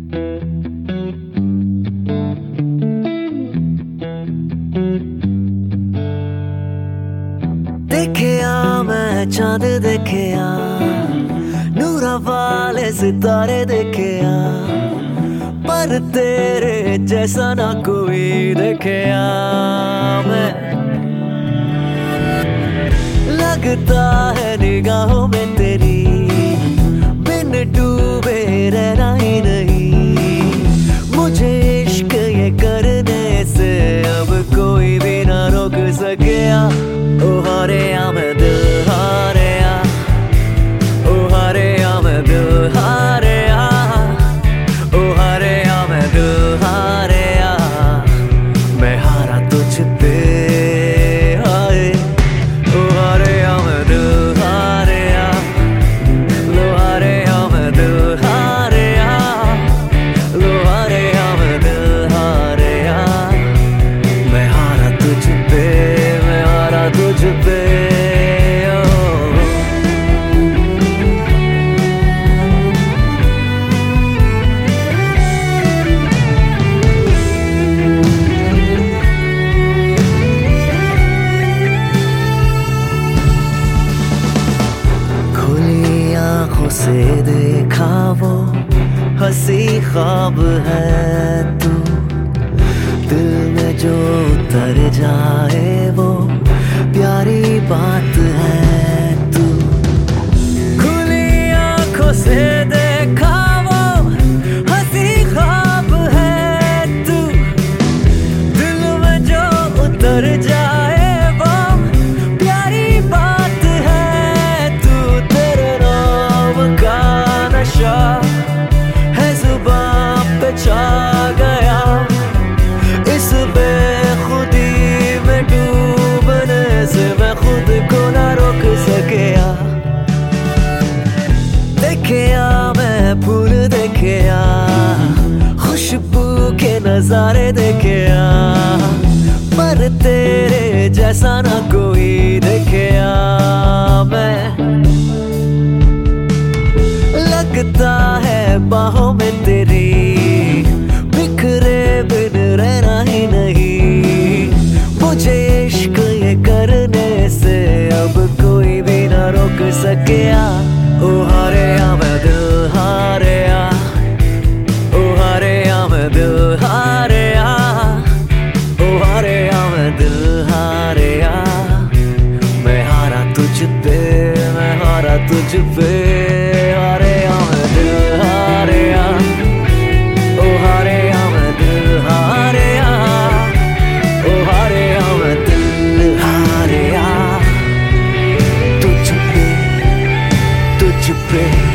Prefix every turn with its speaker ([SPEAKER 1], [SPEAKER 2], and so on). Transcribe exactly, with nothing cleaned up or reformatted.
[SPEAKER 1] देखिया मैं चांद देखिया, नूरा वाले सितारे देखिया, पर तेरे जैसा ना कोई देखिया। मैं लगता है निगाहों में तेरी, बिन डूबे रहना ही नहीं। मुझे इश्क ये करने से अब कोई भी ना रोक सकेया। ओ हारेया मैं दिल हारेया, ओ हारेया मैं दिल हारेया, ओ हारेया मैं दिल हारेया। मैं हारा तुझ पे हाय, ओ हारेया मैं दिल हारेया, लो हारेया मैं दिल हारेया, लो हारेया मैं दिल हारेया। मैं हारा तुझ पे, मैं हारा तुझ पे। खुली आंखों से देखा वो हंसी ख्वाब है तू, दिल में जो उतर जाए वो प्यारी बात है तू। खुली आंखों से देखा वो हंसी ख्वाब है तू, दिल में जो उतर जाए वो प्यारी बात है तू। तेरे नाम का नशा है जुबान पे छा गया, इस बेखुदी में डूबने से मैं खुद को ना रोक सकेया। देखिया मैं फूल देखिया, खुशबू के नजारे देखिया, पर तेरे जैसा ना कोई देखिया। मैं लगता है बाहों में तेरी, बिखरे बिन रहना ही नहीं। मुझे इश्क ये करने से अब कोई भी ना रोक सकेया। ओ हारेया मैं दिल हारेया, ओ हारेया मैं दिल हारेया, ओ हारेया मैं दिल हारेया। मैं हारा तुझ पे, मैं हारा तुझ पे। हारेया मैं दिल हारेया, ओ हारेया मैं दिल हारेया, ओ हारेया मैं दिल हारेया। तुझ पे, तुझ पे।